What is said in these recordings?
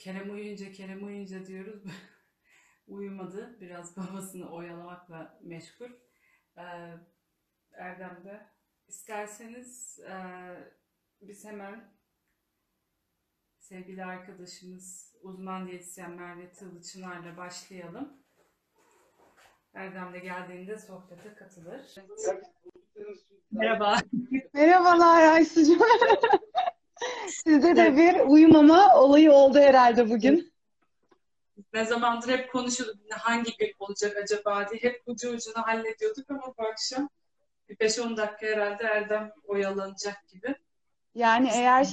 Kerem uyuyunca diyoruz. Uyumadı. Biraz babasını oyalamakla meşgul. Ee, Erdem de. İsterseniz biz hemen sevgili arkadaşımız uzman diyetisyen Merve Tığlıçınar'la başlayalım. Erdem de geldiğinde sohbete katılır. Merhaba. Merhabalar Aysucuğum. Sizde de bir uyumama olayı oldu herhalde bugün. Ne zamandır hep konuşuyorduk hangi gün olacak acaba diye hep ucu ucuna hallediyorduk ama bu akşam bir 5-10 dakika herhalde Erdem oyalanacak gibi. Yani eğer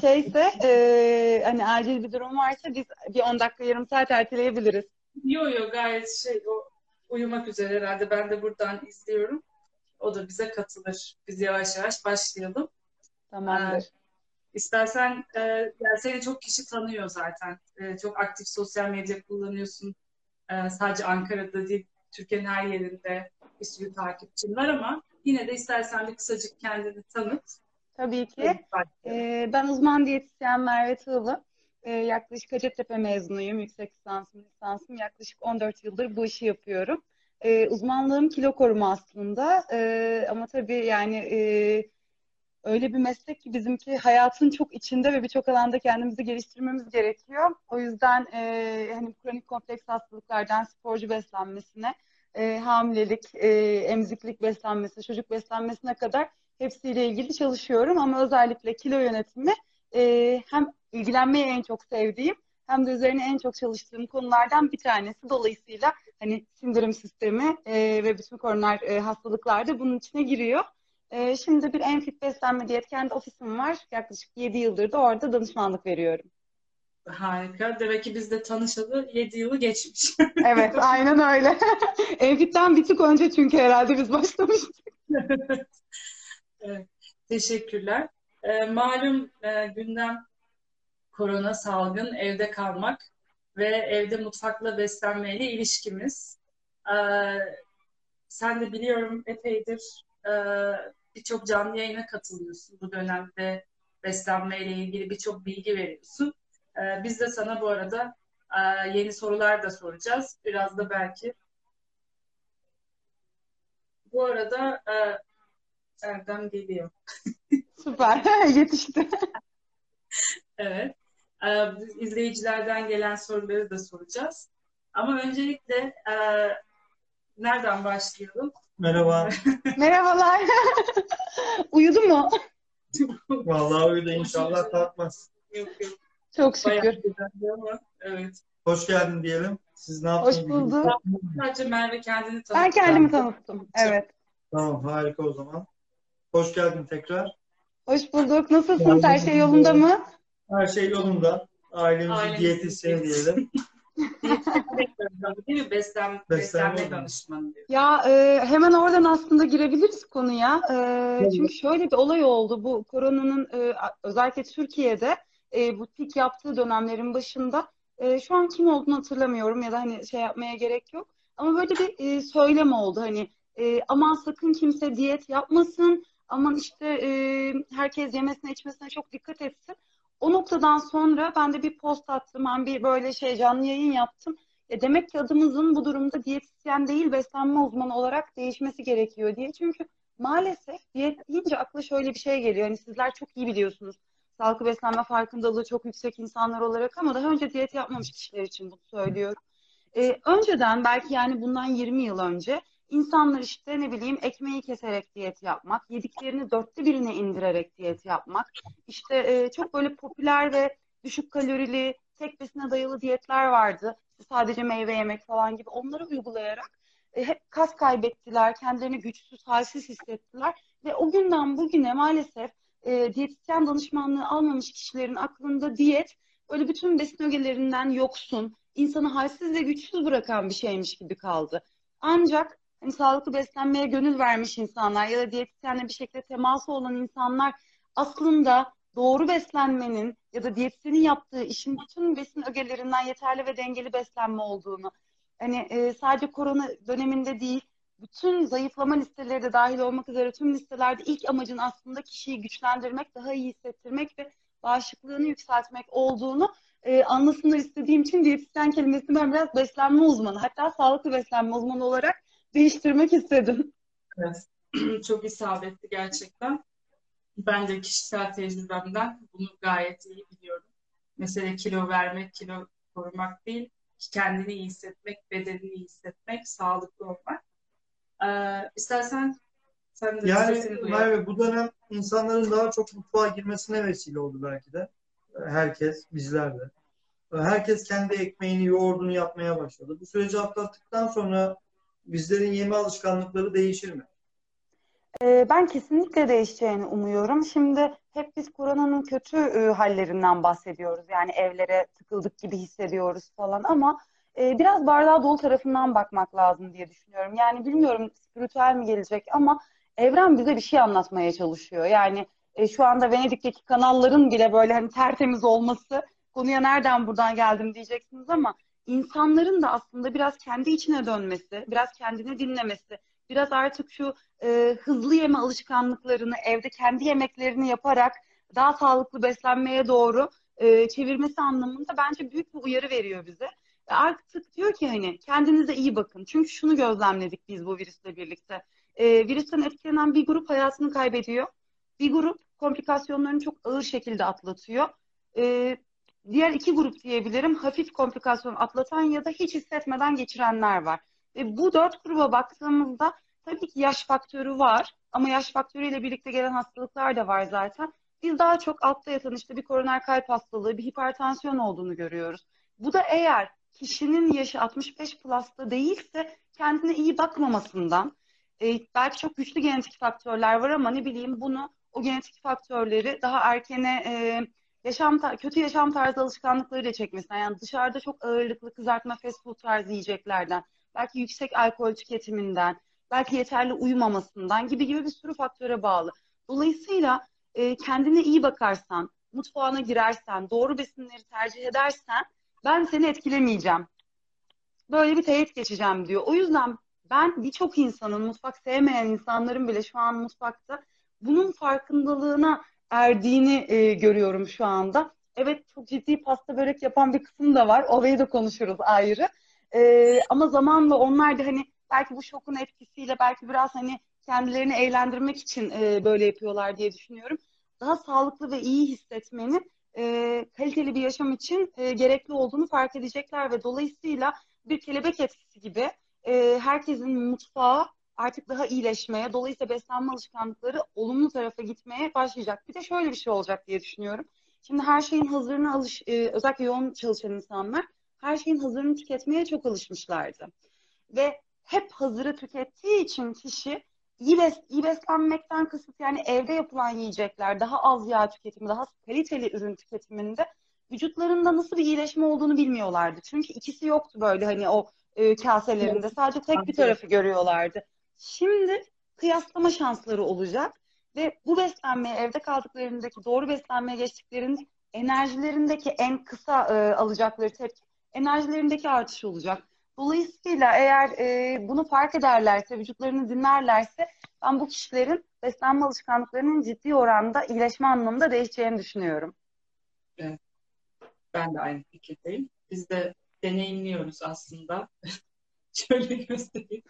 hani acil bir durum varsa biz bir 10 dakika yarım saat erteleyebiliriz. Yo gayet o uyumak üzere herhalde ben de buradan izliyorum. O da bize katılır. Biz yavaş yavaş başlayalım. Ee, Tamamdır. istersen yani seni çok kişi tanıyor zaten. Çok aktif sosyal medya kullanıyorsun. Sadece Ankara'da değil, Türkiye'nin her yerinde bir sürü takipçin var ama yine de istersen bir kısacık kendini tanıt. Tabii Öyle ki. başlayalım. Ben uzman diyetisyen Merve Tığlı. Yaklaşık Hacettepe mezunuyum. Yüksek lisansım. Yaklaşık 14 yıldır bu işi yapıyorum. Uzmanlığım kilo koruma aslında. Ama tabii yani öyle bir meslek ki bizimki hayatın çok içinde ve birçok alanda kendimizi geliştirmemiz gerekiyor. O yüzden hani kronik kompleks hastalıklardan sporcu beslenmesine, hamilelik, emziklik beslenmesi, çocuk beslenmesine kadar hepsiyle ilgili çalışıyorum. Ama özellikle kilo yönetimi hem ilgilenmeyi en çok sevdiğim hem de üzerine en çok çalıştığım konulardan bir tanesi. Dolayısıyla hani sindirim sistemi ve bütün konular hastalıklar da bunun içine giriyor. Şimdi bir Enfit Beslenme Diyet kendi ofisim var. Yaklaşık 7 yıldır da orada danışmanlık veriyorum. Harika. Demek ki biz de tanışalı 7 yılı geçmiş. Evet, aynen öyle. Enfit'ten bir tık önce çünkü herhalde biz başlamıştık. Evet, teşekkürler. Malum gündem korona, salgın, evde kalmak ve evde mutfakla beslenmeyle ilişkimiz. Ee, Sen de biliyorum epeydir birçok canlı yayına katılıyorsun. Bu dönemde beslenmeyle ilgili birçok bilgi veriyorsun. Biz de sana bu arada yeni sorular da soracağız. Biraz da belki. Bu arada Erdem geliyor. Süper, yetişti. Evet. İzleyicilerden gelen soruları da soracağız. Ama öncelikle nereden başlayalım? Merhaba. Merhabalar. Uyudu mu? Vallahi öyle inşallah kalkmaz. Yok. Çok Bayağı şükür. güzeldi ama evet. Hoş geldin diyelim. Siz ne Hoş yaptınız? bulduk. Sadece Merve kendini Ben tanıttı. kendimi tanıttım. Evet. Tamam, harika o zaman. Hoş geldin tekrar. Hoş bulduk. Nasılsınız? Her şey yolunda Ailemizin mı? her şey yolunda. Ailemizin Ailemizin diyetisyeni diyelim. diyetisyeni bekliyoruz değil mi? Beslenme Beslenme uzmanı. danışmanı diyor. Ya hemen oradan aslında girebiliriz konuya. Tabii. Çünkü şöyle bir olay oldu. Bu koronanın özellikle Türkiye'de bu pik yaptığı dönemlerin başında şu an kim olduğunu hatırlamıyorum ya da hani şey yapmaya gerek yok. Ama böyle bir söylem oldu. Hani aman sakın kimse diyet yapmasın. Aman işte herkes yemesine içmesine çok dikkat etsin. O noktadan sonra ben de bir post attım. Ben bir böyle şey canlı yayın yaptım. Demek ki adımızın bu durumda diyetisyen değil beslenme uzmanı olarak değişmesi gerekiyor diye. Çünkü maalesef diyet deyince akla şöyle bir şey geliyor. Hani sizler çok iyi biliyorsunuz. Sağlıklı beslenme farkındalığı çok yüksek insanlar olarak ama daha önce diyet yapmamış kişiler için bunu söylüyorum. Önceden belki yani bundan 20 yıl önce insanlar işte ne bileyim ekmeği keserek diyet yapmak, yediklerini dörtte birine indirerek diyet yapmak, işte çok böyle popüler ve düşük kalorili, tek besine dayalı diyetler vardı. İşte sadece meyve yemek falan gibi onları uygulayarak hep kas kaybettiler, kendilerini güçsüz, halsiz hissettiler ve o günden bugüne maalesef diyetisyen danışmanlığı almamış kişilerin aklında diyet böyle bütün besin ögelerinden yoksun, insanı halsiz ve güçsüz bırakan bir şeymiş gibi kaldı. Ancak hani sağlıklı beslenmeye gönül vermiş insanlar ya da diyetisyenle bir şekilde teması olan insanlar aslında doğru beslenmenin ya da diyetisyenin yaptığı işin bütün besin ögelerinden yeterli ve dengeli beslenme olduğunu, hani sadece korona döneminde değil, bütün zayıflama listeleri de dahil olmak üzere tüm listelerde ilk amacın aslında kişiyi güçlendirmek, daha iyi hissettirmek ve bağışıklığını yükseltmek olduğunu anlasınlar istediğim için diyetisyen kelimesini ben biraz beslenme uzmanı, hatta sağlıklı beslenme uzmanı olarak değiştirmek istedim. Evet. Çok isabetli gerçekten. Ben de kişisel tecrübemden bunu gayet iyi biliyorum. Mesele kilo vermek, kilo korumak değil, kendini iyi hissetmek, bedenini iyi hissetmek, sağlıklı olmak. İstersen sen de Yani sesini duyalım. Merve, bu dönem insanların daha çok mutfağa girmesine vesile oldu belki de. Herkes, bizler de. Herkes kendi ekmeğini, yoğurdunu yapmaya başladı. Bu süreci atlattıktan sonra bizlerin yeme alışkanlıkları değişir mi? Ben kesinlikle değişeceğini umuyorum. Şimdi hep biz koronanın kötü hallerinden bahsediyoruz. Yani evlere tıkıldık gibi hissediyoruz falan ama biraz bardağı dolu tarafından bakmak lazım diye düşünüyorum. Yani bilmiyorum spiritüel mi gelecek ama evren bize bir şey anlatmaya çalışıyor. Yani şu anda Venedik'teki kanalların bile böyle hani tertemiz olması, konuya nereden buradan geldim diyeceksiniz ama insanların da aslında biraz kendi içine dönmesi, biraz kendini dinlemesi, biraz artık şu hızlı yeme alışkanlıklarını evde kendi yemeklerini yaparak daha sağlıklı beslenmeye doğru çevirmesi anlamında bence büyük bir uyarı veriyor bize. Ve artık diyor ki hani kendinize iyi bakın. Çünkü şunu gözlemledik biz bu virüsle birlikte. Virüsten etkilenen bir grup hayatını kaybediyor. Bir grup komplikasyonlarını çok ağır şekilde atlatıyor. E, Diğer iki grup diyebilirim hafif komplikasyon atlatan ya da hiç hissetmeden geçirenler var. Ve bu dört gruba baktığımızda tabii ki yaş faktörü var ama yaş faktörüyle birlikte gelen hastalıklar da var zaten. Biz daha çok altta yatan işte bir koroner kalp hastalığı, bir hipertansiyon olduğunu görüyoruz. Bu da eğer kişinin yaşı 65 plus'ta değilse kendine iyi bakmamasından, belki çok güçlü genetik faktörler var ama ne bileyim bunu o genetik faktörleri daha erkene kötü yaşam tarzı alışkanlıklarıyla çekmesinden yani dışarıda çok ağırlıklı kızartma fast food tarzı yiyeceklerden, belki yüksek alkol tüketiminden, belki yeterli uyumamasından gibi bir sürü faktöre bağlı. Dolayısıyla kendine iyi bakarsan, mutfağına girersen, doğru besinleri tercih edersen ben seni etkilemeyeceğim. Böyle bir teyit geçeceğim diyor. O yüzden ben birçok insanın, mutfak sevmeyen insanların bile şu an mutfakta bunun farkındalığına erdiğini görüyorum şu anda. Evet çok ciddi pasta börek yapan bir kısım da var. Orayı da konuşuruz ayrı. Ama zamanla onlar da hani belki bu şokun etkisiyle belki biraz hani kendilerini eğlendirmek için böyle yapıyorlar diye düşünüyorum. Daha sağlıklı ve iyi hissetmenin kaliteli bir yaşam için gerekli olduğunu fark edecekler ve dolayısıyla bir kelebek etkisi gibi herkesin mutfağı artık daha iyileşmeye, dolayısıyla beslenme alışkanlıkları olumlu tarafa gitmeye başlayacak. Bir de şöyle bir şey olacak diye düşünüyorum. Şimdi her şeyin hazırına özellikle yoğun çalışan insanlar her şeyin hazırını tüketmeye çok alışmışlardı. Ve hep hazırı tükettiği için kişi iyi beslenmekten kasıt yani evde yapılan yiyecekler, daha az yağ tüketimi, daha kaliteli ürün tüketiminde vücutlarında nasıl bir iyileşme olduğunu bilmiyorlardı. Çünkü ikisi yoktu böyle hani o kaselerinde. Sadece tek bir tarafı görüyorlardı. Şimdi kıyaslama şansları olacak ve bu beslenmeye evde kaldıklarındaki doğru beslenmeye geçtiklerinde enerjilerindeki en kısa alacakları tepki enerjilerindeki artış olacak. Dolayısıyla eğer bunu fark ederlerse, vücutlarını dinlerlerse ben bu kişilerin beslenme alışkanlıklarının ciddi oranda iyileşme anlamında değişeceğini düşünüyorum. Evet, ben de aynı fikirdeyim. Biz de deneyimliyoruz aslında. Şöyle göstereyim.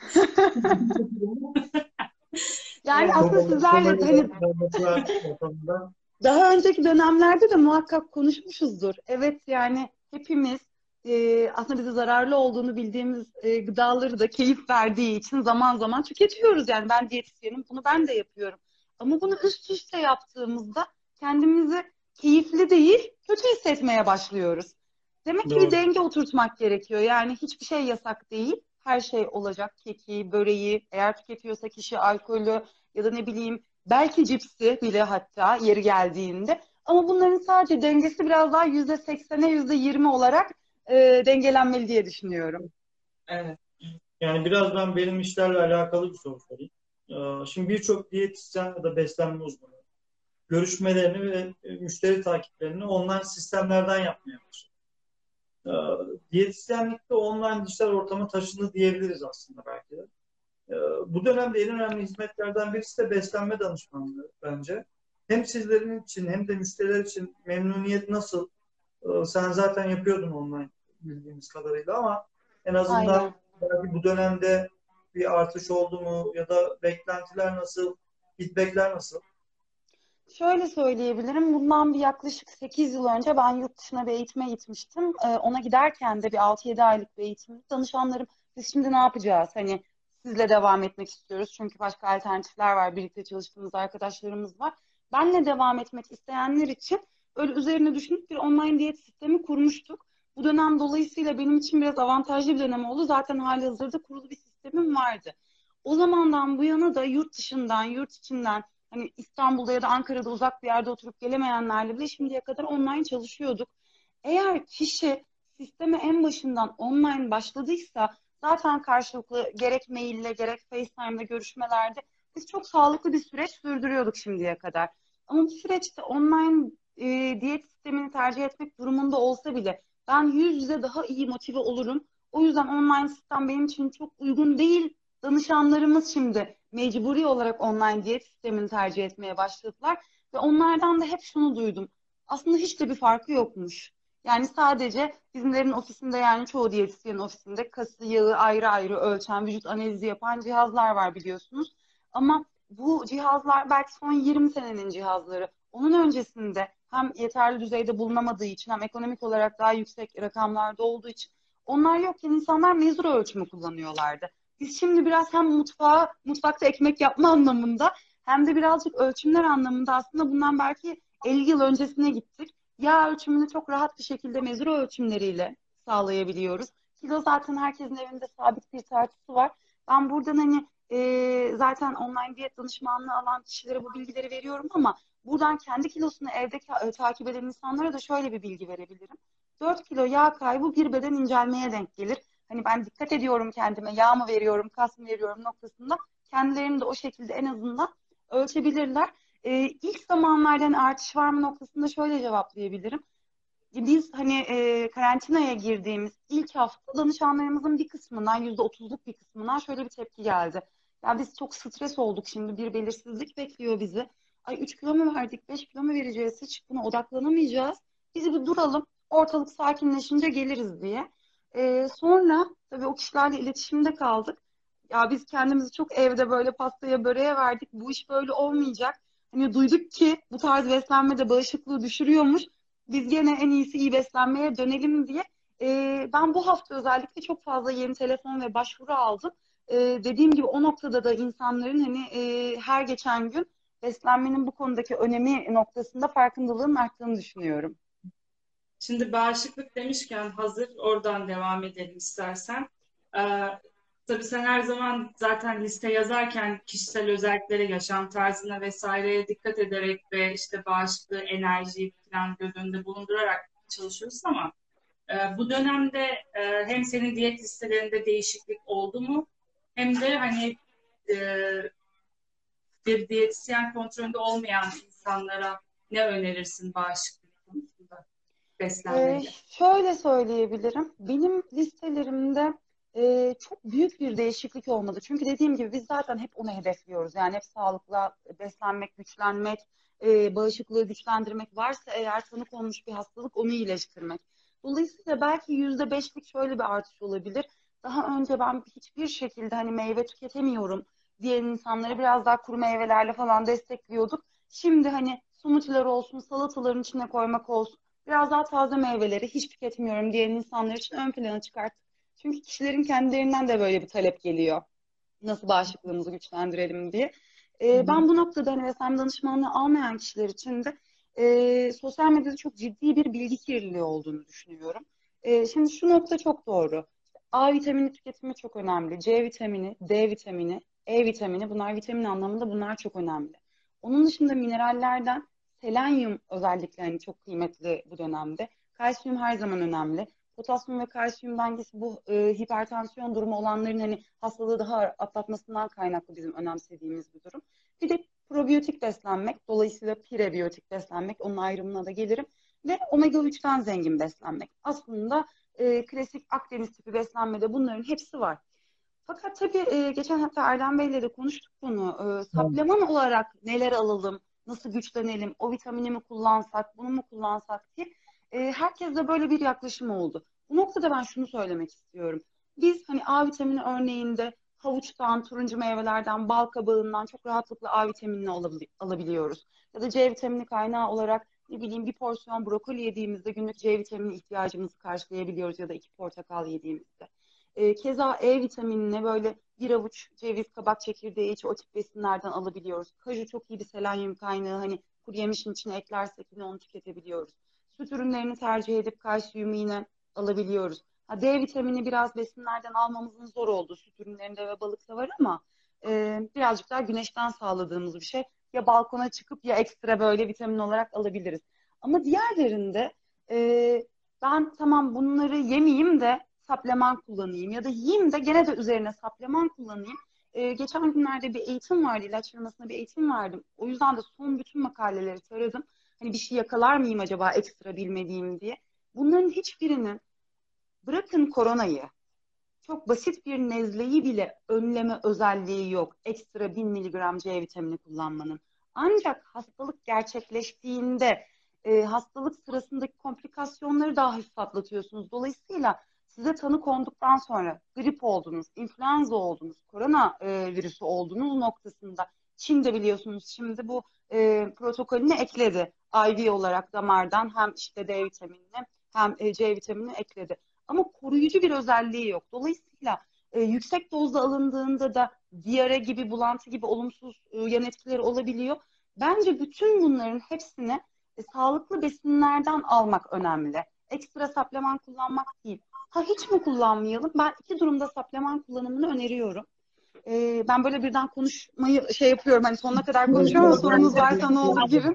Yani Evet. aslında sizlerle hani Bakımından. daha önceki dönemlerde de muhakkak konuşmuşuzdur. Evet yani hepimiz aslında bize zararlı olduğunu bildiğimiz gıdaları da keyif verdiği için zaman zaman tüketiyoruz. Yani ben diyetisyenim, bunu ben de yapıyorum. Ama bunu üst üste yaptığımızda kendimizi keyifli değil, kötü hissetmeye başlıyoruz. Demek ki bir Doğru. denge oturtmak gerekiyor. Yani hiçbir şey yasak değil. Her şey olacak. Keki, böreği, eğer tüketiyorsa kişi alkolü ya da ne bileyim belki cipsi bile hatta yeri geldiğinde. Ama bunların sadece dengesi biraz daha %80'e %20 olarak dengelenmeli diye düşünüyorum. Evet. Yani biraz ben benim işlerle alakalı bir soru sorayım. Şimdi birçok diyetisyen ya da beslenme uzmanı görüşmelerini ve müşteri takiplerini online sistemlerden yapmaya başladı. Diyetisyenlikte online dijital ortama taşındı diyebiliriz aslında belki de. Bu dönemde en önemli hizmetlerden birisi de beslenme danışmanlığı bence. Hem sizlerin için hem de müşteriler için memnuniyet nasıl? Sen zaten yapıyordun online bildiğimiz kadarıyla ama en azından Aynen. belki bu dönemde bir artış oldu mu ya da beklentiler nasıl, feedbackler nasıl? Şöyle söyleyebilirim. Bundan bir yaklaşık 8 yıl önce ben yurt dışına bir eğitime gitmiştim. Ona giderken de bir 6-7 aylık bir eğitim. Danışanlarım biz şimdi ne yapacağız? Hani sizle devam etmek istiyoruz. Çünkü başka alternatifler var. Birlikte çalıştığımız arkadaşlarımız var. Benle devam etmek isteyenler için öyle üzerine düşünüp bir online diyet sistemi kurmuştuk. Bu dönem dolayısıyla benim için biraz avantajlı bir dönem oldu. Zaten halihazırda kurulu bir sistemim vardı. O zamandan bu yana da yurt dışından, yurt içinden hani İstanbul'da ya da Ankara'da uzak bir yerde oturup gelemeyenlerle bile şimdiye kadar online çalışıyorduk. Eğer kişi sisteme en başından online başladıysa zaten karşılıklı gerek maille gerek FaceTime'da görüşmelerde biz çok sağlıklı bir süreç sürdürüyorduk şimdiye kadar. Ama bu süreçte online diyet sistemini tercih etmek durumunda olsa bile ben yüz yüze daha iyi motive olurum. O yüzden online sistem benim için çok uygun değil. Danışanlarımız şimdi mecburi olarak online diyet sistemini tercih etmeye başladılar. Ve onlardan da hep şunu duydum. Aslında hiç de bir farkı yokmuş. Yani sadece bizimlerin ofisinde yani çoğu diyetisyenin ofisinde kası yağı ayrı ayrı ölçen, vücut analizi yapan cihazlar var biliyorsunuz. Ama bu cihazlar belki son 20 senenin cihazları. Onun öncesinde hem yeterli düzeyde bulunamadığı için hem ekonomik olarak daha yüksek rakamlarda olduğu için onlar yokken insanlar mezur ölçümü kullanıyorlardı. Biz şimdi biraz hem mutfakta ekmek yapma anlamında hem de birazcık ölçümler anlamında aslında bundan belki 50 yıl öncesine gittik. Yağ ölçümünü çok rahat bir şekilde mezur ölçümleriyle sağlayabiliyoruz. Kilo zaten herkesin evinde sabit bir tartısı var. Ben buradan hani zaten online diyet danışmanlığı alan kişilere bu bilgileri veriyorum ama buradan kendi kilosunu evde takip eden insanlara da şöyle bir bilgi verebilirim. 4 kilo yağ kaybı bir beden incelmeye denk gelir. Hani ben dikkat ediyorum kendime, yağ mı veriyorum, kas mı veriyorum noktasında kendilerini de o şekilde en azından ölçebilirler. İlk zamanlardan artış var mı noktasında şöyle cevaplayabilirim. Biz hani karantinaya girdiğimiz ilk hafta danışanlarımızın bir kısmından %30'luk bir kısmından şöyle bir tepki geldi. Ya biz çok stres olduk şimdi bir belirsizlik bekliyor bizi. Ay 3 kilo mu verdik 5 kilo mu vereceğiz hiç buna odaklanamayacağız. Biz bir duralım ortalık sakinleşince geliriz diye. Sonra tabii o kişilerle iletişimde kaldık. Ya biz kendimizi çok evde böyle pastaya böreğe verdik. Bu iş böyle olmayacak. Hani duyduk ki bu tarz beslenme de bağışıklığı düşürüyormuş. Biz gene en iyisi iyi beslenmeye dönelim diye. Ben bu hafta özellikle çok fazla yeni telefon ve başvuru aldım. Dediğim gibi o noktada da insanların hani her geçen gün beslenmenin bu konudaki önemi noktasında farkındalığın arttığını düşünüyorum. Şimdi bağışıklık demişken hazır oradan devam edelim istersen. Ee, tabii sen her zaman zaten liste yazarken kişisel özelliklere, yaşam tarzına vesaireye dikkat ederek ve işte bağışıklığı, enerjiyi falan göz önünde bulundurarak çalışıyorsun ama bu dönemde hem senin diyet listelerinde değişiklik oldu mu hem de hani e, bir diyetisyen kontrolünde olmayan insanlara ne önerirsin bağışıklık konusunda beslenmeyle? Şöyle söyleyebilirim. Benim listelerimde çok büyük bir değişiklik olmadı. Çünkü dediğim gibi biz zaten hep onu hedefliyoruz. Yani hep sağlıklı beslenmek, güçlenmek, bağışıklığı güçlendirmek varsa eğer tanı konmuş bir hastalık onu iyileştirmek. Dolayısıyla belki %5'lik şöyle bir artış olabilir. Daha önce ben hiçbir şekilde hani meyve tüketemiyorum diyen insanları biraz daha kuru meyvelerle falan destekliyorduk. Şimdi hani smoothie'ler olsun, salataların içine koymak olsun biraz daha taze meyveleri hiç tüketmiyorum diyen insanlar için ön plana çıkarttık. Çünkü kişilerin kendilerinden de böyle bir talep geliyor. Nasıl bağışıklığımızı güçlendirelim diye. Hı hı. Ben bu noktada hani beslenme danışmanlığı almayan kişiler için de sosyal medyada çok ciddi bir bilgi kirliliği olduğunu düşünüyorum. Şimdi şu nokta çok doğru. A vitamini tüketimi çok önemli. C vitamini, D vitamini, E vitamini bunlar vitamin anlamında bunlar çok önemli. Onun dışında minerallerden selenyum özellikle hani çok kıymetli bu dönemde. Kalsiyum her zaman önemli. Potasyum ve kalsiyum dengesi bu hipertansiyon durumu olanların hani hastalığı daha atlatmasından kaynaklı bizim önemsediğimiz bir durum. Bir de probiyotik beslenmek, dolayısıyla prebiyotik beslenmek, onun ayrımına da gelirim. Ve omega 3'ten zengin beslenmek. Aslında klasik Akdeniz tipi beslenmede bunların hepsi var. Fakat tabii geçen hafta Erdem Bey'le de konuştuk bunu. Evet. Suppleman olarak neler alalım, nasıl güçlenelim, o vitamini mi kullansak, bunu mu kullansak diye. Herkeste böyle bir yaklaşım oldu. Bu noktada ben şunu söylemek istiyorum. Biz hani A vitamini örneğinde havuçtan, turuncu meyvelerden, bal kabağından çok rahatlıkla A vitaminini alabiliyoruz. Ya da C vitamini kaynağı olarak ne bileyim bir porsiyon brokoli yediğimizde günlük C vitamini ihtiyacımızı karşılayabiliyoruz ya da 2 portakal yediğimizde. Keza E vitaminini böyle bir avuç ceviz, kabak çekirdeği içi o tip besinlerden alabiliyoruz. Kaju çok iyi bir selenyum kaynağı. Hani kuru yemişin içine eklersek yine onu tüketebiliyoruz. Süt ürünlerini tercih edip kalsiyumu yine alabiliyoruz. D vitamini biraz besinlerden almamızın zor olduğu süt ürünlerinde ve balıkta var ama birazcık daha güneşten sağladığımız bir şey. Ya balkona çıkıp ya ekstra böyle vitamin olarak alabiliriz. Ama diğerlerinde ben tamam bunları yemeyeyim de suppleman kullanayım ya da yiyeyim de gene de üzerine suppleman kullanayım. Geçen günlerde bir eğitim vardı, ilaç firmasına bir eğitim verdim. O yüzden de son bütün makaleleri taradım. Hani bir şey yakalar mıyım acaba ekstra bilmediğim diye. Bunların hiçbirinin bırakın koronayı, çok basit bir nezleyi bile önleme özelliği yok. Ekstra 1000 miligram C vitamini kullanmanın. Ancak hastalık gerçekleştiğinde hastalık sırasındaki komplikasyonları daha hafif atlatıyorsunuz. Dolayısıyla size tanı konduktan sonra grip oldunuz, influenza oldunuz, korona virüsü oldunuz noktasında Çin biliyorsunuz şimdi bu protokolüne ekledi. IV olarak damardan hem işte D vitaminini hem C vitaminini ekledi. Ama koruyucu bir özelliği yok. Dolayısıyla yüksek dozda alındığında da diyare gibi, bulantı gibi olumsuz yan etkileri olabiliyor. Bence bütün bunların hepsini sağlıklı besinlerden almak önemli. Ekstra suppleman kullanmak değil. Ha hiç mi kullanmayalım? Ben iki durumda suppleman kullanımını öneriyorum. Ben böyle birden konuşmayı şey yapıyorum. Hani sonuna kadar konuşuyorum ama sorunuz varsa ne olur girin.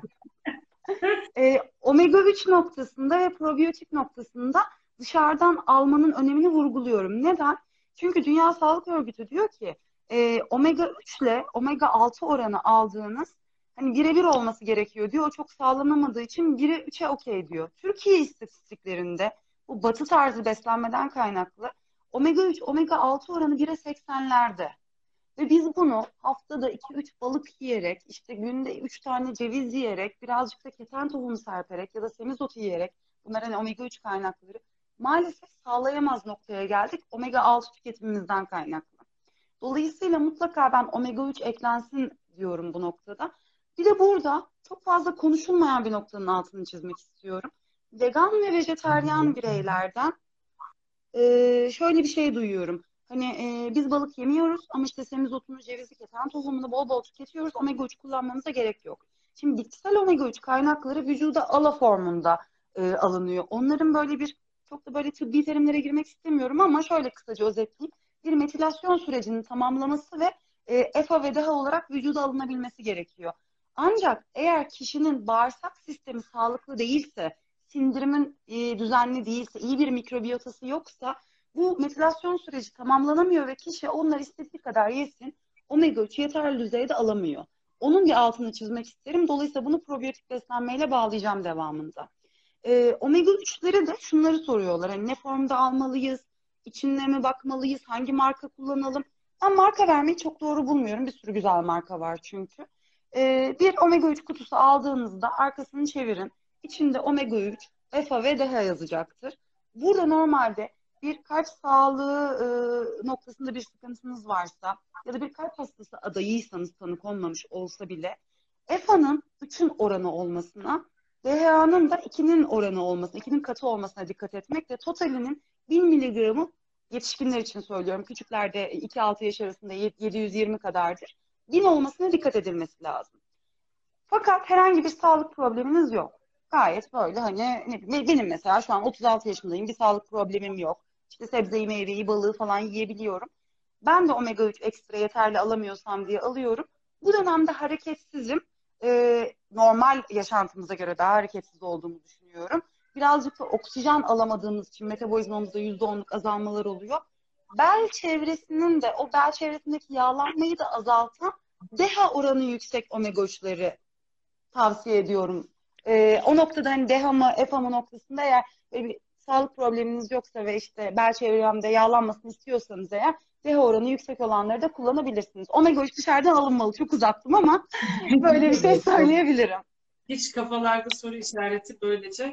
Omega 3 noktasında ve probiyotik noktasında dışarıdan almanın önemini vurguluyorum. Neden? Çünkü Dünya Sağlık Örgütü diyor ki omega 3 ile omega 6 oranı aldığınız hani birebir olması gerekiyor diyor. O çok sağlanamadığı için 1'e 3'e okey diyor. Türkiye istatistiklerinde bu batı tarzı beslenmeden kaynaklı omega 3, omega 6 oranı 1'e 80'lerde. Ve biz bunu haftada 2-3 balık yiyerek, işte günde 3 tane ceviz yiyerek, birazcık da keten tohumu serperek ya da semizotu yiyerek, bunlar hani omega 3 kaynakları, maalesef sağlayamaz noktaya geldik omega 6 tüketimimizden kaynaklı. Dolayısıyla mutlaka ben omega 3 eklensin diyorum bu noktada. Bir de burada çok fazla konuşulmayan bir noktanın altını çizmek istiyorum. Vegan ve vejetaryen bireylerden şöyle bir şey duyuyorum. Hani biz balık yemiyoruz ama işte semizotunu, cevizi, keten tohumunu bol bol tüketiyoruz. Omega 3 kullanmamıza gerek yok. Şimdi bitkisel omega 3 kaynakları vücuda ALA formunda alınıyor. Onların böyle bir çok da böyle tıbbi terimlere girmek istemiyorum ama şöyle kısaca özetleyeyim. Bir metilasyon sürecinin tamamlaması ve EFA ve DHA olarak vücuda alınabilmesi gerekiyor. Ancak eğer kişinin bağırsak sistemi sağlıklı değilse, sindirimin düzenli değilse, iyi bir mikrobiyotası yoksa bu metilasyon süreci tamamlanamıyor ve kişi onları istediği kadar yesin, omega 3 yeterli düzeyde alamıyor. Onun bir altını çizmek isterim. Dolayısıyla bunu probiyotik beslenmeyle bağlayacağım devamında. Omega 3'leri de şunları soruyorlar. Hani ne formda almalıyız? İçine mi bakmalıyız? Hangi marka kullanalım? Ben marka vermeyi çok doğru bulmuyorum. Bir sürü güzel marka var çünkü. Bir omega 3 kutusu aldığınızda arkasını çevirin. İçinde omega 3, EFA ve DHA yazacaktır. Burada normalde bir kalp sağlığı noktasında bir sıkıntınız varsa ya da bir kalp hastası adayıysanız tanı konmamış olsa bile EFA'nın 3'ün oranı olmasına, DHA'nın da 2'nin oranı olmasına, 2'nin katı olmasına dikkat etmek ve totalinin 1000 miligramı yetişkinler için söylüyorum. Küçüklerde 2-6 yaş arasında 720 kadardır. 1000 olmasına dikkat edilmesi lazım. Fakat herhangi bir sağlık probleminiz yok. Gayet böyle hani benim mesela şu an 36 yaşındayım. Bir sağlık problemim yok. İşte sebzeyi, meyveyi, balığı falan yiyebiliyorum. Ben de omega 3 ekstra yeterli alamıyorsam diye alıyorum. Bu dönemde hareketsizim. Normal yaşantımıza göre daha hareketsiz olduğumu düşünüyorum. Birazcık da oksijen alamadığımız için metabolizmamızda %10'luk azalmalar oluyor. Bel çevresinin de o bel çevresindeki yağlanmayı da azaltan DHA oranı yüksek omega 3'leri tavsiye ediyorum. O noktada hani DHA mı, EFA mı noktasında eğer bir sağlık probleminiz yoksa ve işte bel çevremde yağlanmasını istiyorsanız eğer DHA oranı yüksek olanları da kullanabilirsiniz. Omega 3 dışarıdan alınmalı. Çok uzattım ama böyle bir şey söyleyebilirim. Hiç kafalarda soru işareti böylece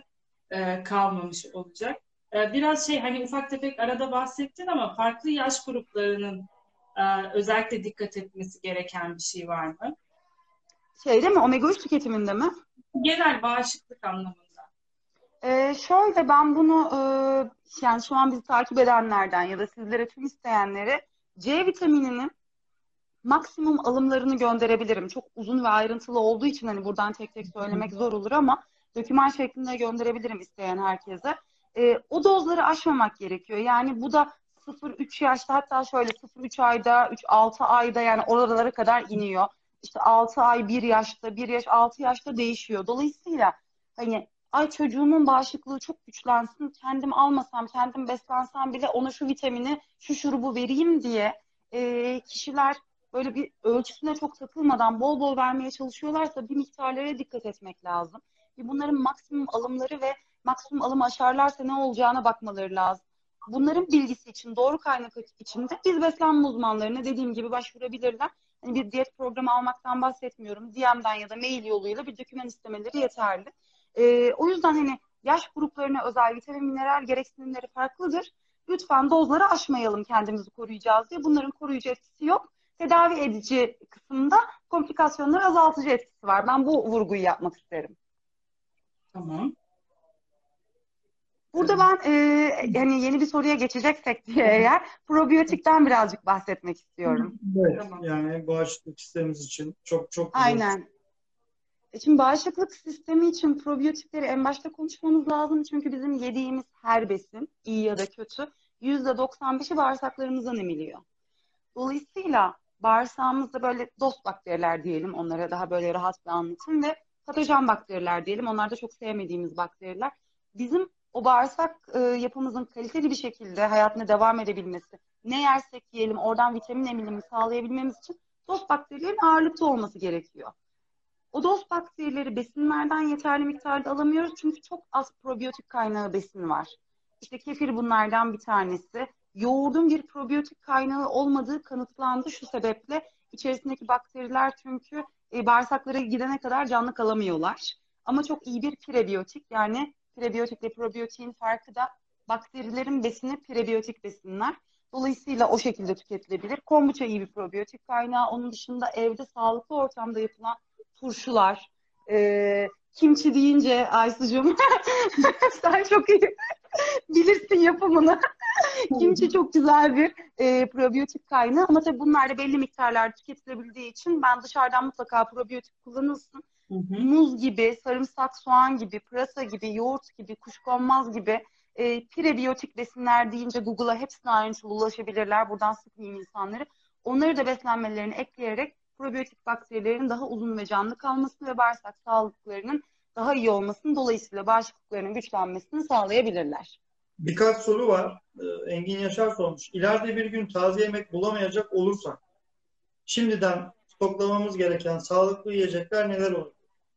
kalmamış olacak. Biraz hani ufak tefek arada bahsettin ama farklı yaş gruplarının özellikle dikkat etmesi gereken bir şey var mı? Şeyde mi? Omega 3 tüketiminde mi? Genel bağışıklık anlamında. Şöyle ben bunu yani şu an bizi takip edenlerden ya da sizlere tüm isteyenlere C vitamininin maksimum alımlarını gönderebilirim. Çok uzun ve ayrıntılı olduğu için hani buradan tek tek söylemek zor olur ama doküman şeklinde gönderebilirim isteyen herkese. O dozları aşmamak gerekiyor. Yani bu da 0-3 yaşta, hatta şöyle 0-3 ayda, 3-6 ayda, yani oralara kadar iniyor. İşte 6 ay 1 yaşta, 1 yaş 6 yaşta değişiyor. Dolayısıyla hani ay çocuğumun bağışıklığı çok güçlensin, kendim almasam, kendim beslensem bile ona şu vitamini, şu şurubu vereyim diye kişiler böyle bir ölçüsüne çok takılmadan bol bol vermeye çalışıyorlarsa bir miktarlara dikkat etmek lazım. Bunların maksimum alımları ve maksimum alımı aşarlarsa ne olacağına bakmaları lazım. Bunların bilgisi için, doğru kaynak için de biz beslenme uzmanlarına dediğim gibi başvurabilirler. Hani bir diyet programı almaktan bahsetmiyorum. DM'den ya da mail yoluyla bir doküman istemeleri yeterli. O yüzden hani yaş gruplarına özel vitamin, mineral gereksinimleri farklıdır. Lütfen dozları aşmayalım kendimizi koruyacağız diye. Bunların koruyucu etkisi yok. Tedavi edici kısımda komplikasyonları azaltıcı etkisi var. Ben bu vurguyu yapmak isterim. Tamam. Burada ben hani yeni bir soruya geçeceksek diye eğer probiyotikten birazcık bahsetmek istiyorum. Evet, Tamam. yani bağışıklık sistemimiz için çok çok güzel. Aynen. Şimdi bağışıklık sistemi için probiyotikleri en başta konuşmamız lazım. Çünkü bizim yediğimiz her besin, iyi ya da kötü, %95'i bağırsaklarımızdan emiliyor. Dolayısıyla bağırsağımızda böyle dost bakteriler diyelim, onlara daha böyle rahat bir anlatım, ve patojen bakteriler diyelim, onlar da çok sevmediğimiz bakteriler. Bizim o bağırsak yapımızın kaliteli bir şekilde hayatına devam edebilmesi, ne yersek yiyelim oradan vitamin emilimini sağlayabilmemiz için dost bakterilerin ağırlıkta olması gerekiyor. O dost bakterileri besinlerden yeterli miktarda alamıyoruz çünkü çok az probiyotik kaynağı besin var. İşte kefir bunlardan bir tanesi. Yoğurdun bir probiyotik kaynağı olmadığı kanıtlandı şu sebeple. İçerisindeki bakteriler çünkü bağırsaklara gidene kadar canlı kalamıyorlar. Ama çok iyi bir prebiyotik, yani prebiyotikle probiyotiğin farkı da bakterilerin besini prebiyotik besinler. Dolayısıyla o şekilde tüketilebilir. Kombuça iyi bir probiyotik kaynağı. Onun dışında evde sağlıklı ortamda yapılan turşular, kimçi deyince Aysucuğum sen çok iyi bilirsin yapımını. Kimçi çok güzel bir probiyotik kaynağı ama tabii bunlar da belli miktarlarda tüketilebildiği için ben dışarıdan mutlaka probiyotik kullanılsın. Hı hı. Muz gibi, sarımsak, soğan gibi, pırasa gibi, yoğurt gibi, kuşkonmaz gibi prebiyotik besinler deyince Google'a hepsine ayrıntılı ulaşabilirler. Buradan sıkmayayım insanları. Onları da beslenmelerine ekleyerek probiyotik bakterilerin daha uzun ve canlı kalmasını ve bağırsak sağlıklarının daha iyi olmasını, dolayısıyla bağışıklıklarının güçlenmesini sağlayabilirler. Birkaç soru var. Engin Yaşar sormuş. İleride bir gün taze yemek bulamayacak olursak şimdiden stoklamamız gereken sağlıklı yiyecekler neler olur?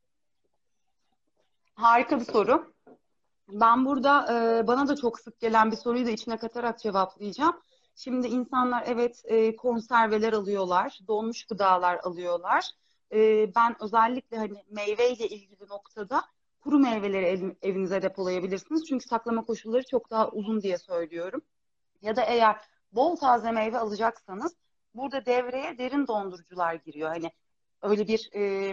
Harika bir soru. Ben burada bana da çok sık gelen bir soruyu da içine katarak cevaplayacağım. Şimdi insanlar evet konserveler alıyorlar, donmuş gıdalar alıyorlar. Ben özellikle hani meyveyle ilgili noktada kuru meyveleri evinize depolayabilirsiniz. Çünkü saklama koşulları çok daha uzun diye söylüyorum. Ya da eğer bol taze meyve alacaksanız burada devreye derin dondurucular giriyor. Hani öyle bir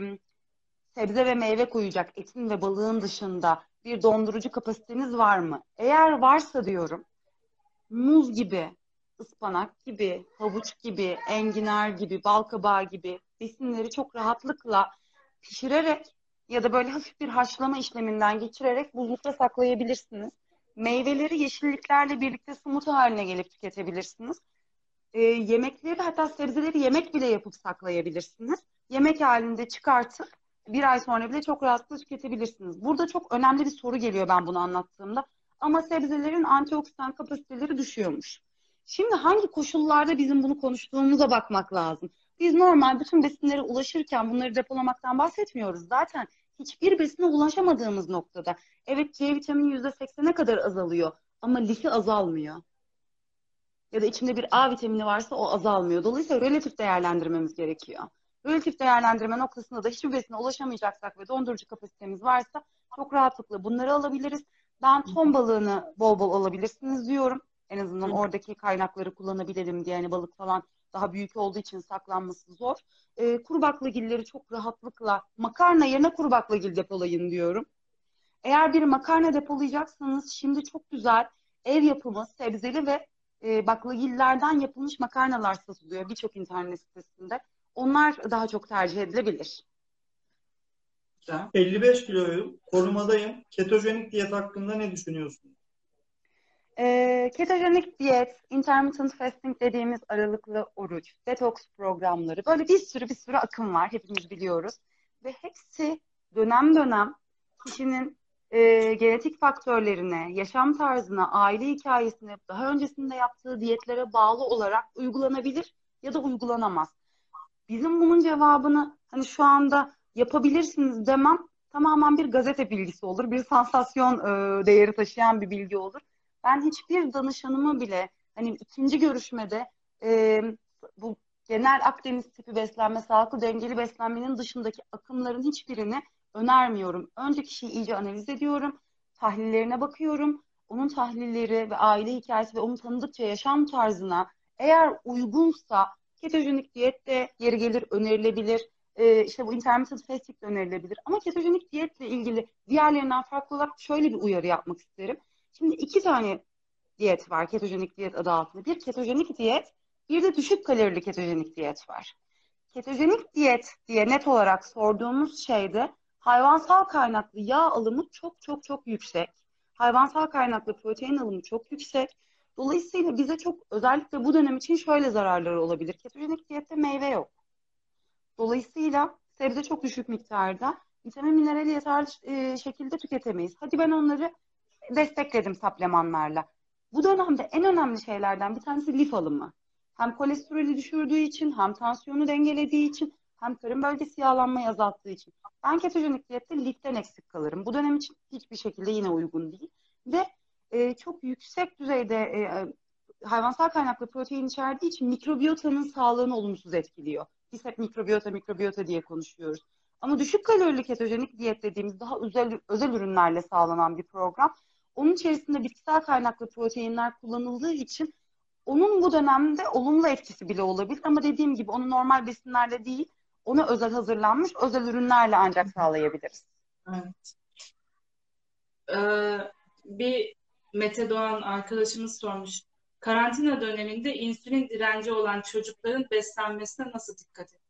sebze ve meyve koyacak etin ve balığın dışında bir dondurucu kapasiteniz var mı? Eğer varsa diyorum, muz gibi, ıspanak gibi, havuç gibi, enginar gibi, balkabağı gibi besinleri çok rahatlıkla pişirerek ya da böyle hafif bir haşlama işleminden geçirerek buzlukta saklayabilirsiniz. Meyveleri yeşilliklerle birlikte smoothie haline gelip tüketebilirsiniz. Yemekleri, hatta sebzeleri yemek bile yapıp saklayabilirsiniz. Yemek halinde çıkartıp bir ay sonra bile çok rahatlıkla tüketebilirsiniz. Burada çok önemli bir soru geliyor ben bunu anlattığımda. Ama sebzelerin antioksidan kapasiteleri düşüyormuş. Şimdi hangi koşullarda bizim bunu konuştuğumuza bakmak lazım. Biz normal bütün besinlere ulaşırken bunları depolamaktan bahsetmiyoruz. Zaten hiçbir besine ulaşamadığımız noktada. Evet, C vitamini %80'e kadar azalıyor ama lifi azalmıyor. Ya da içinde bir A vitamini varsa o azalmıyor. Dolayısıyla relatif değerlendirmemiz gerekiyor. Relatif değerlendirme noktasında da hiçbir besine ulaşamayacaksak ve dondurucu kapasitemiz varsa çok rahatlıkla bunları alabiliriz. Ben ton balığını bol bol alabilirsiniz diyorum. En Hı azından hı. oradaki kaynakları kullanabilelim diye. Yani balık falan daha büyük olduğu için saklanması zor. Kuru baklagilleri çok rahatlıkla makarna yerine kuru baklagil depolayın diyorum. Eğer bir makarna depolayacaksanız şimdi çok güzel ev yapımı sebzeli ve baklagillerden yapılmış makarnalar satılıyor birçok internet sitesinde. Onlar daha çok tercih edilebilir. Güzel. 55 kiloyum, korumadayım. Ketojenik diyet hakkında ne düşünüyorsun? Ketojenik diyet, intermittent fasting dediğimiz aralıklı oruç, detoks programları böyle bir sürü akım var. Hepimiz biliyoruz. Ve hepsi dönem dönem kişinin genetik faktörlerine, yaşam tarzına, aile hikayesine, daha öncesinde yaptığı diyetlere bağlı olarak uygulanabilir ya da uygulanamaz. Bizim bunun cevabını hani şu anda yapabilirsiniz demem tamamen bir gazete bilgisi olur. Bir sansasyon değeri taşıyan bir bilgi olur. Ben hiçbir danışanımı bile hani ikinci görüşmede e, bu genel Akdeniz tipi beslenme, sağlıklı dengeli beslenmenin dışındaki akımların hiçbirini önermiyorum. Önce kişiyi iyice analiz ediyorum. Tahlillerine bakıyorum. Onun tahlilleri ve aile hikayesi ve onu tanıdıkça yaşam tarzına eğer uygunsa ketojenik diyet de yeri gelir önerilebilir. İşte bu intermittent fasting de önerilebilir. Ama ketojenik diyetle ilgili diğerlerinden farklı olarak şöyle bir uyarı yapmak isterim. Şimdi iki tane diyet var ketojenik diyet adı altında. Bir ketojenik diyet, bir de düşük kalorili ketojenik diyet var. Ketojenik diyet diye net olarak sorduğumuz şeyde hayvansal kaynaklı yağ alımı çok çok çok yüksek. Hayvansal kaynaklı protein alımı çok yüksek. Dolayısıyla bize çok özellikle bu dönem için şöyle zararları olabilir. Ketojenik diyette meyve yok. Dolayısıyla sebze çok düşük miktarda. Vitamin, minerali yeterli şekilde tüketemeyiz. Hadi ben onları destekledim supplemanlarla. Bu dönemde en önemli şeylerden bir tanesi lif alımı. Hem kolesterolü düşürdüğü için, hem tansiyonu dengelediği için, hem karın bölgesi yağlanmayı azalttığı için. Ben ketojenik diyette liften eksik kalırım. Bu dönem için hiçbir şekilde yine uygun değil. Ve çok yüksek düzeyde hayvansal kaynaklı protein içerdiği için mikrobiyotanın sağlığını olumsuz etkiliyor. Biz hep mikrobiyota diye konuşuyoruz. Ama düşük kalorili ketojenik diyet dediğimiz daha özel ürünlerle sağlanan bir program. Onun içerisinde bitkisel kaynaklı proteinler kullanıldığı için onun bu dönemde olumlu etkisi bile olabilir. Ama dediğim gibi onu normal besinlerle değil, ona özel hazırlanmış özel ürünlerle ancak sağlayabiliriz. Evet. Bir Mete Doğan arkadaşımız sormuş. Karantina döneminde insülin direnci olan çocukların beslenmesine nasıl dikkat edin?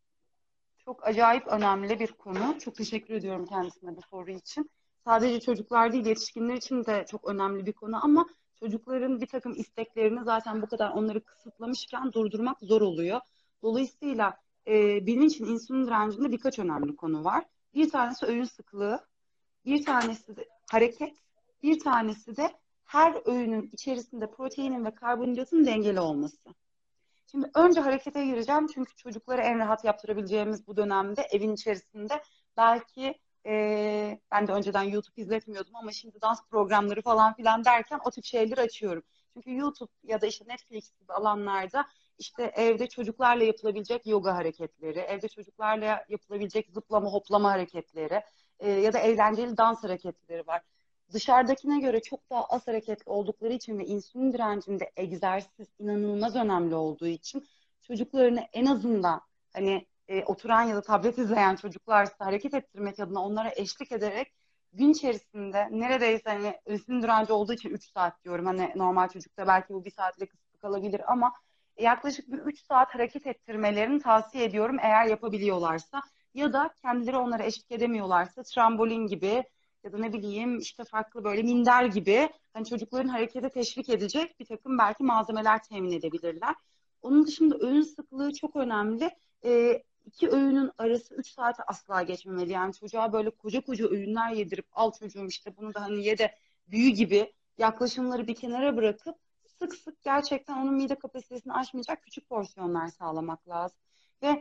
Çok acayip önemli bir konu. Çok teşekkür ediyorum kendisine bu soru için. Sadece çocuklar değil, yetişkinler için de çok önemli bir konu ama çocukların bir takım isteklerini zaten bu kadar onları kısıtlamışken durdurmak zor oluyor. Dolayısıyla bilinç insülin direncinde birkaç önemli konu var. Bir tanesi öğün sıklığı, bir tanesi de hareket, bir tanesi de her öğünün içerisinde proteinin ve karbonhidratın dengeli olması. Şimdi önce harekete gireceğim çünkü çocuklara en rahat yaptırabileceğimiz bu dönemde evin içerisinde belki ben de önceden YouTube izletmiyordum ama şimdi dans programları falan filan derken o tip şeyleri açıyorum. Çünkü YouTube ya da işte Netflix gibi alanlarda işte evde çocuklarla yapılabilecek yoga hareketleri, evde çocuklarla yapılabilecek zıplama hoplama hareketleri ya da eğlenceli dans hareketleri var. Dışarıdakine göre çok daha az hareketli oldukları için ve insülin direncinde egzersiz inanılmaz önemli olduğu için çocuklarını en azından hani oturan ya da tablet izleyen çocuklarsa hareket ettirmek adına onlara eşlik ederek gün içerisinde neredeyse hani insülin direnci olduğu için 3 saat diyorum. Hani normal çocukta belki bu 1 saatle kısıtlı kalabilir ama yaklaşık bir 3 saat hareket ettirmelerini tavsiye ediyorum eğer yapabiliyorlarsa ya da kendileri onlara eşlik edemiyorlarsa trambolin gibi ya da ne bileyim işte farklı böyle minder gibi hani çocukların harekete teşvik edecek bir takım belki malzemeler temin edebilirler. Onun dışında öğün sıklığı çok önemli. İki öğünün arası 3 saate asla geçmemeli. Yani çocuğa böyle koca koca öğünler yedirip al çocuğum işte bunu da hani ye de büyü gibi yaklaşımları bir kenara bırakıp sık sık gerçekten onun mide kapasitesini aşmayacak küçük porsiyonlar sağlamak lazım. Ve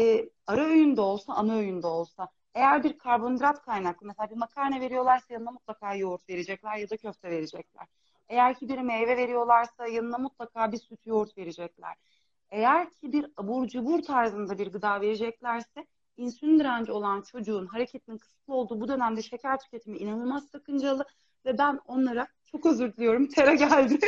ara öğünde olsa ana öğünde olsa eğer bir karbonhidrat kaynaklı mesela bir makarna veriyorlarsa yanına mutlaka yoğurt verecekler ya da köfte verecekler. Eğer ki bir meyve veriyorlarsa yanına mutlaka bir süt yoğurt verecekler. Eğer ki bir abur cubur tarzında bir gıda vereceklerse insülin direnci olan çocuğun hareketinin kısıtlı olduğu bu dönemde şeker tüketimi inanılmaz sakıncalı. ve ben onlara çok özür diliyorum. Tera geldi.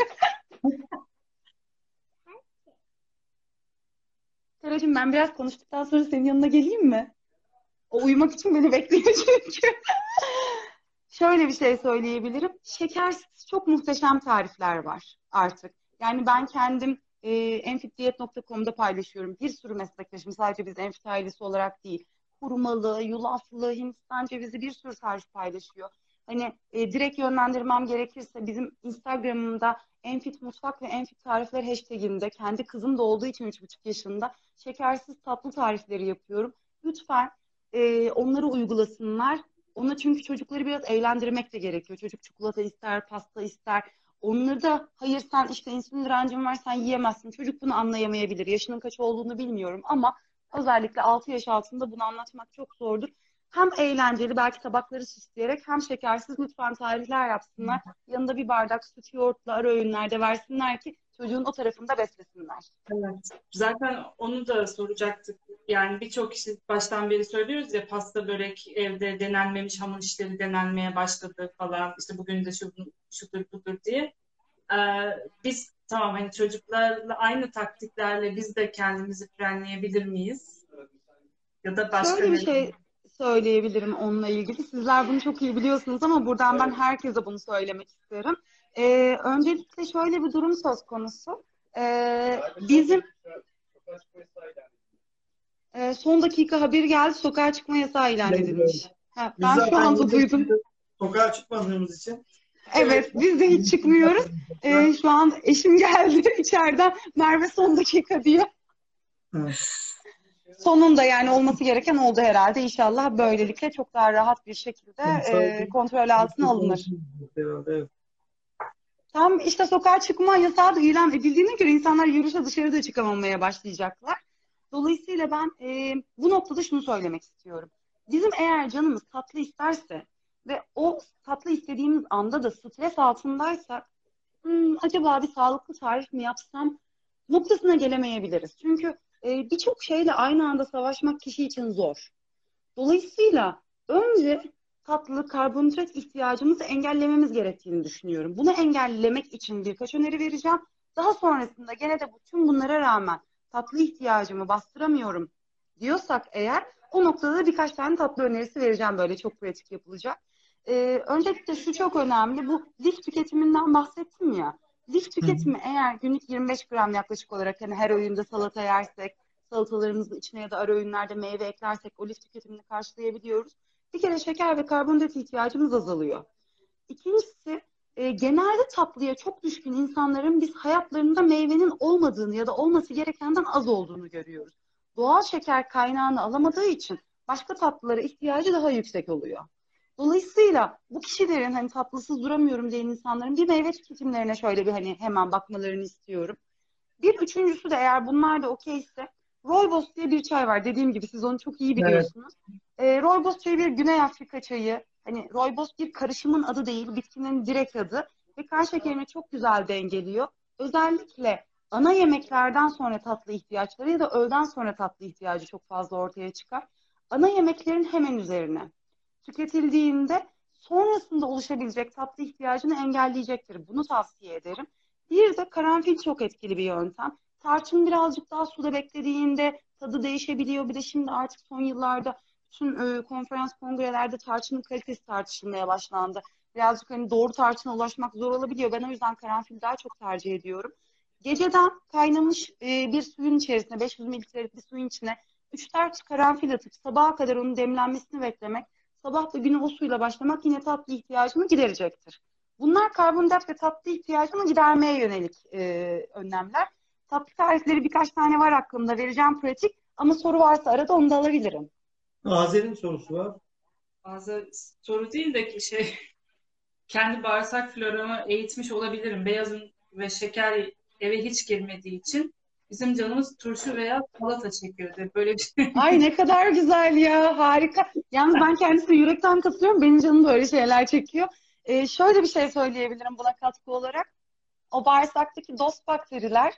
Teracığım ben biraz konuştuktan sonra senin yanına geleyim mi? O uyumak için beni bekliyor çünkü. Şöyle bir şey söyleyebilirim. Şekersiz çok muhteşem tarifler var artık. Yani ben kendim enfitdiyet.com'da paylaşıyorum. Bir sürü meslektaşım, sadece biz Enfit ailesi olarak değil. Kurumalı, yulaflı, Hindistan cevizi bir sürü tarif paylaşıyor. Hani direkt yönlendirmem gerekirse bizim Instagram'ımda Enfit Mutfak ve Enfit Tarifler hashtaginde kendi kızım da olduğu için 3,5 yaşında şekersiz tatlı tarifleri yapıyorum. Lütfen onları uygulasınlar. Ona çünkü çocukları biraz eğlendirmek de gerekiyor. Çocuk çikolata ister, pasta ister. Onları da hayır sen işte insülin direncin var sen yiyemezsin. Çocuk bunu anlayamayabilir. Yaşının kaç olduğunu bilmiyorum ama özellikle 6 yaş altında bunu anlatmak çok zordur. Hem eğlenceli belki tabakları süsleyerek hem şekersiz lütfen tarifler yapsınlar. Yanında bir bardak süt yoğurtla ara öğünlerde versinler ki çocuğun o tarafında beslesinler. Evet. Zaten onu da soracaktık. Yani birçok kişi baştan beri söylüyoruz ya, pasta börek evde denenmemiş hamur işleri denenmeye başladı falan. İşte bugün de şudur budur diye. Ee, Biz tamam, hani çocuklarla aynı taktiklerle biz de kendimizi frenleyebilir miyiz? Ya da başka Şöyle bir ne? şey söyleyebilirim onunla ilgili. Sizler bunu çok iyi biliyorsunuz ama buradan ben herkese bunu söylemek isterim. Öncelikle şöyle bir durum söz konusu. Bizim son dakika haberi geldi, sokağa çıkma yasağı ilan edilmiş. Ha, Biz ben şu zaten anda yıldır duydum. sokağa çıkmadığımız için Evet, biz de hiç çıkmıyoruz. Şu an eşim geldi içeriden. Merve son dakika diyor. evet. Sonunda yani olması gereken oldu herhalde. İnşallah böylelikle çok daha rahat bir şekilde kontrol altına alınır. Evet. Tam işte sokağa çıkma yasağı da ilan edildiğine göre insanlar yürüyüşe dışarıda çıkamamaya başlayacaklar. Dolayısıyla ben bu noktada şunu söylemek istiyorum. Bizim eğer canımız tatlı isterse ve o tatlı istediğimiz anda da stres altındaysak acaba bir sağlıklı tarif mi yapsam noktasına gelemeyebiliriz. Çünkü birçok şeyle aynı anda savaşmak kişi için zor. Dolayısıyla önce tatlı, karbonhidrat ihtiyacımızı engellememiz gerektiğini düşünüyorum. Bunu engellemek için birkaç öneri vereceğim. Daha sonrasında gene de tüm bunlara rağmen tatlı ihtiyacımı bastıramıyorum diyorsak eğer o noktada birkaç tane tatlı önerisi vereceğim, böyle çok pratik yapılacak. Öncelikle şu çok önemli. Bu lif tüketiminden bahsettim ya. Lif Hı. tüketimi eğer günlük 25 gram yaklaşık olarak, yani her öğünde salata yersek, salatalarımızın içine ya da ara öğünlerde meyve eklersek o lif tüketimini karşılayabiliyoruz. Bir kere şeker ve karbonhidrat ihtiyacımız azalıyor. İkincisi, genelde tatlıya çok düşkün insanların biz hayatlarında meyvenin olmadığını ya da olması gerekenden az olduğunu görüyoruz. Doğal şeker kaynağını alamadığı için başka tatlılara ihtiyacı daha yüksek oluyor. Dolayısıyla bu kişilerin hani tatlısız duramıyorum diyen insanların bir meyve tüketimlerine şöyle bir hani hemen bakmalarını istiyorum. Bir üçüncüsü de eğer bunlar da okeyse Rooibos diye bir çay var. Dediğim gibi siz onu çok iyi Evet. biliyorsunuz. Rooibos çayı bir Güney Afrika çayı. Hani Rooibos bir karışımın adı değil, bitkinin direkt adı. Ve kan şekerini çok güzel dengeliyor. Özellikle ana yemeklerden sonra tatlı ihtiyaçları ya da öğleden sonra tatlı ihtiyacı çok fazla ortaya çıkar. Ana yemeklerin hemen üzerine tüketildiğinde sonrasında oluşabilecek tatlı ihtiyacını engelleyecektir. Bunu tavsiye ederim. Bir de karanfil çok etkili bir yöntem. Tarçın birazcık daha suda beklediğinde tadı değişebiliyor. Bir de şimdi artık son yıllarda bütün konferans kongrelerde tarçının kalitesi tartışılmaya başlandı. Birazcık hani doğru tarçına ulaşmak zor olabiliyor. Ben o yüzden karanfil daha çok tercih ediyorum. Geceden kaynamış bir suyun içerisine, 500 mililitrelik bir suyun içine 3-4 karanfil atıp sabaha kadar onun demlenmesini beklemek, sabah da güne o suyla başlamak yine tatlı ihtiyacımı giderecektir. Bunlar karbonhidrat ve tatlı ihtiyacını gidermeye yönelik önlemler. Tatlı tarifleri birkaç tane var aklımda, vereceğim pratik, ama soru varsa arada onu da alabilirim. Azer'in sorusu var. Bazı soru değil de ki kendi bağırsak floramı eğitmiş olabilirim. Beyaz un ve şeker eve hiç girmediği için bizim canımız turşu veya salata çekiyordu. Böyle bir şey. Ay ne kadar güzel ya, harika. Yalnız ben kendisine yürekten katılıyorum. Benim canım böyle şeyler çekiyor. Şöyle bir şey söyleyebilirim buna katkı olarak. O bağırsaktaki dost bakteriler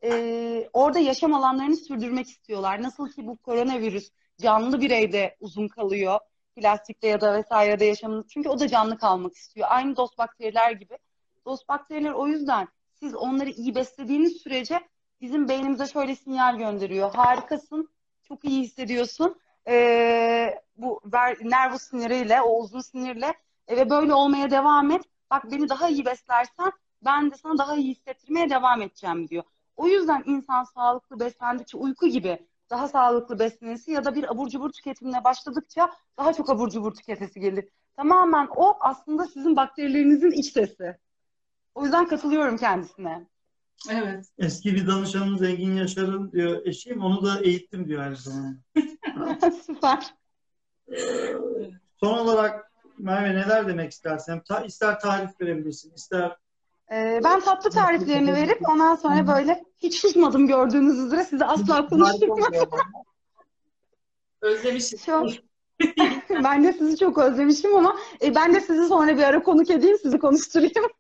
orada yaşam alanlarını sürdürmek istiyorlar. Nasıl ki bu koronavirüs canlı bireyde uzun kalıyor. plastikte ya da vesairede yaşamınız. Çünkü o da canlı kalmak istiyor. Aynı dost bakteriler gibi. Dost bakteriler o yüzden siz onları iyi beslediğiniz sürece bizim beynimize şöyle sinyal gönderiyor. Harikasın, çok iyi hissediyorsun. Bu nervus siniriyle, o uzun sinirle ve böyle olmaya devam et. Bak beni daha iyi beslersen ben de sana daha iyi hissettirmeye devam edeceğim diyor. O yüzden insan sağlıklı beslendikçe uyku gibi daha sağlıklı beslenirse ya da bir abur cubur tüketimine başladıkça daha çok abur cubur tüketesi gelir. Tamamen o aslında sizin bakterilerinizin iç sesi. O yüzden katılıyorum kendisine. Evet. Eski bir danışanımız Engin Yaşar'ın diyor eşiyim, onu da eğittim diyor her zaman. Süper. Son olarak Merve neler demek istersen, ister tarif verebilirsin, ister Ben tatlı tariflerini verip ondan sonra böyle hiç susmadım gördüğünüz üzere size asla konuşturmam. Özlemişim. Ben de sizi çok özlemişim ama ben de sizi sonra bir ara konuk edeyim, sizi konuşturayım.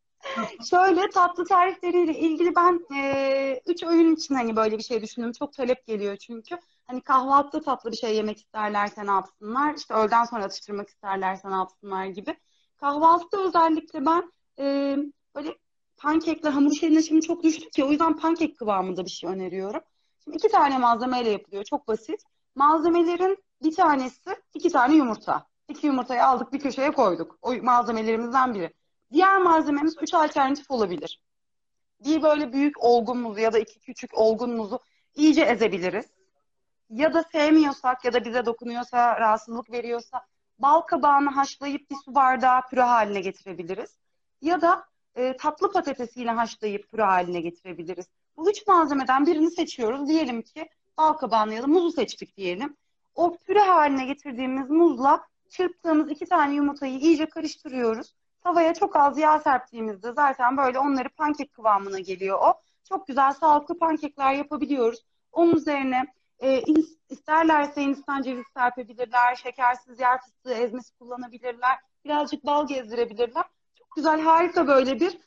Şöyle tatlı tarifleriyle ilgili ben 3 öğün için hani böyle bir şey düşündüm. Çok talep geliyor çünkü. Hani kahvaltıda tatlı bir şey yemek isterlerse ne yapsınlar? İşte öğleden sonra atıştırmak isterlerse ne yapsınlar gibi. Kahvaltıda özellikle ben böyle pankekler, hamur işlerine şimdi çok düştük ya o yüzden pankek kıvamında bir şey öneriyorum. Şimdi 2 tane malzemeyle yapılıyor. Çok basit. Malzemelerin bir tanesi 2 tane yumurta. 2 yumurtayı aldık bir köşeye koyduk. O malzemelerimizden biri. Diğer malzememiz 3 alternatif olabilir. Bir böyle büyük olgun muzu ya da 2 küçük olgun muzu iyice ezebiliriz. Ya da sevmiyorsak ya da bize dokunuyorsa, rahatsızlık veriyorsa bal kabağını haşlayıp bir su bardağı püre haline getirebiliriz. Ya da tatlı patatesiyle haşlayıp püre haline getirebiliriz. Bu 3 malzemeden birini seçiyoruz. Diyelim ki bal kabağını ya da muzu seçtik diyelim. O püre haline getirdiğimiz muzla çırptığımız 2 tane yumurtayı iyice karıştırıyoruz. Tavaya çok az yağ serptiğimizde zaten böyle onları pankek kıvamına geliyor o. Çok güzel sağlıklı pankekler yapabiliyoruz. Onun üzerine isterlerse Hindistan cevizi serpebilirler, şekersiz yer fıstığı ezmesi kullanabilirler, birazcık bal gezdirebilirler. Çok güzel, harika böyle bir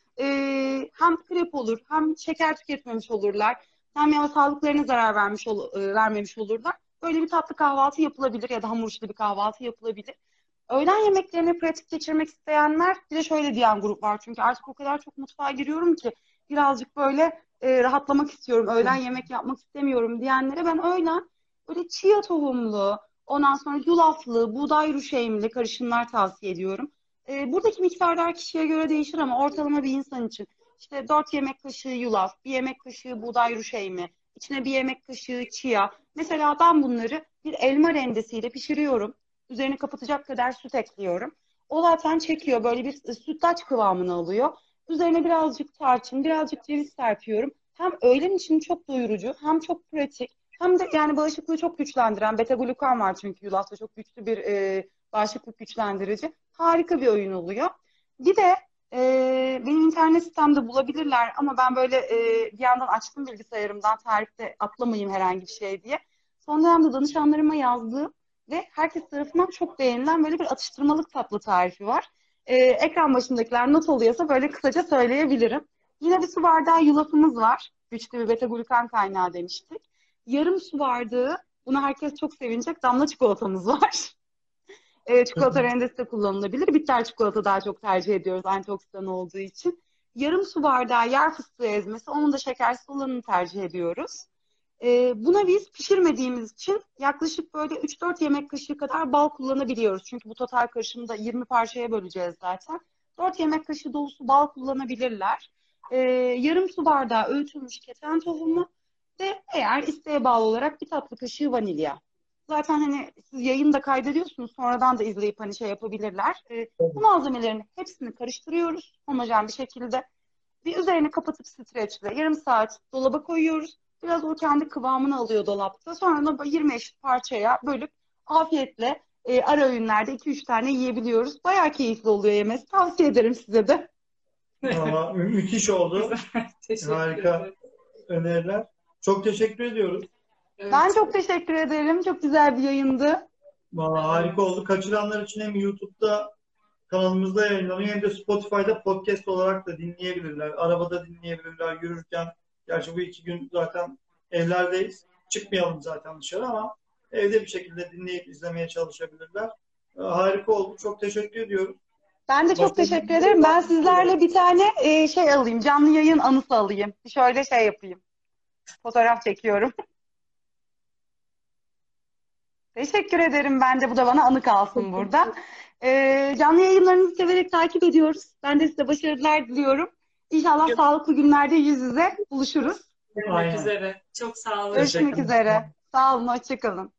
hem krep olur, hem şeker tüketmemiş olurlar, hem ya sağlıklarına zarar vermemiş olurlar. Böyle bir tatlı kahvaltı yapılabilir ya da hamur işli bir kahvaltı yapılabilir. Öğlen yemeklerini pratik geçirmek isteyenler bir de şöyle diyen grup var. Çünkü artık o kadar çok mutfağa giriyorum ki birazcık böyle rahatlamak istiyorum. Öğlen yemek yapmak istemiyorum diyenlere ben öğlen böyle chia tohumlu, ondan sonra yulaflı, buğday ruşeymli karışımlar tavsiye ediyorum. Buradaki miktarlar kişiye göre değişir ama ortalama bir insan için işte 4 yemek kaşığı yulaf, 1 yemek kaşığı buğday ruşeymi, içine 1 yemek kaşığı chia. Mesela ben bunları bir elma rendesiyle pişiriyorum. Üzerine kapatacak kadar süt ekliyorum. O zaten çekiyor. Böyle bir sütlaç kıvamını alıyor. Üzerine birazcık tarçın, birazcık ceviz serpiyorum. Hem öğlen için çok doyurucu, hem çok pratik, hem de yani bağışıklığı çok güçlendiren beta glukan var çünkü yulafta çok güçlü bir bağışıklık güçlendirici. Harika bir oyun oluyor. Bir de benim internet sitemde bulabilirler ama ben böyle bir yandan açtım bilgisayarımdan tarifte atlamayayım herhangi bir şey diye. Son dönemde danışanlarıma yazdığım ve herkes tarafından çok beğenilen böyle bir atıştırmalık tatlı tarifi var. Ekran başındakiler not alıyorsa böyle kısaca söyleyebilirim. Yine bir su bardağı yulafımız var. Güçlü bir beta glukan kaynağı demiştik. Yarım su bardağı, bunu herkes çok sevinecek, damla çikolatamız var. Çikolata rendesi de kullanılabilir. Bitter çikolata daha çok tercih ediyoruz antioksidan olduğu için. Yarım su bardağı yer fıstığı ezmesi, onun da şekersiz olanını tercih ediyoruz. Buna biz pişirmediğimiz için yaklaşık böyle 3-4 yemek kaşığı kadar bal kullanabiliyoruz. Çünkü bu total karışımda 20 parçaya böleceğiz zaten. 4 yemek kaşığı dolusu bal kullanabilirler. Yarım su bardağı öğütülmüş keten tohumu ve eğer isteğe bağlı olarak bir tatlı kaşığı vanilya. Zaten hani siz yayında kaydediyorsunuz, sonradan da izleyip hani şey yapabilirler. Bu malzemelerin hepsini karıştırıyoruz homojen bir şekilde. Bir üzerini kapatıp streçle yarım saat dolaba koyuyoruz. Biraz o kendi kıvamını alıyor dolapta. Sonra da 20 eşit parçaya bölüp afiyetle ara öğünlerde 2-3 tane yiyebiliyoruz. Bayağı keyifli oluyor yemesi. Tavsiye ederim size de. Valla müthiş oldu. Teşekkür Harika ederim. öneriler. Çok teşekkür ediyoruz. Evet. Ben çok teşekkür ederim. Çok güzel bir yayındı. Valla harika oldu. Kaçıranlar için hem YouTube'da kanalımızda yayınlanıyor hem de Spotify'da podcast olarak da dinleyebilirler. Arabada dinleyebilirler, yürürken. Gerçi bu 2 gün zaten evlerdeyiz. Çıkmayalım zaten dışarı ama evde bir şekilde dinleyip izlemeye çalışabilirler. Harika oldu. Çok teşekkür ediyorum. Ben de çok teşekkür ederim. Ben sizlerle bir tane şey alayım, canlı yayın anısı alayım. Şöyle şey yapayım. Fotoğraf çekiyorum. Teşekkür ederim. Ben de bu da bana anı kalsın burada. Canlı yayınlarınızı severek takip ediyoruz. Ben de size başarılar diliyorum. İnşallah sağlıklı günlerde yüz yüze buluşuruz. Görüşmek Aynen. üzere. Çok sağ olun. Görüşmek Teşekkür üzere. Sağ olun, hoşça kalın.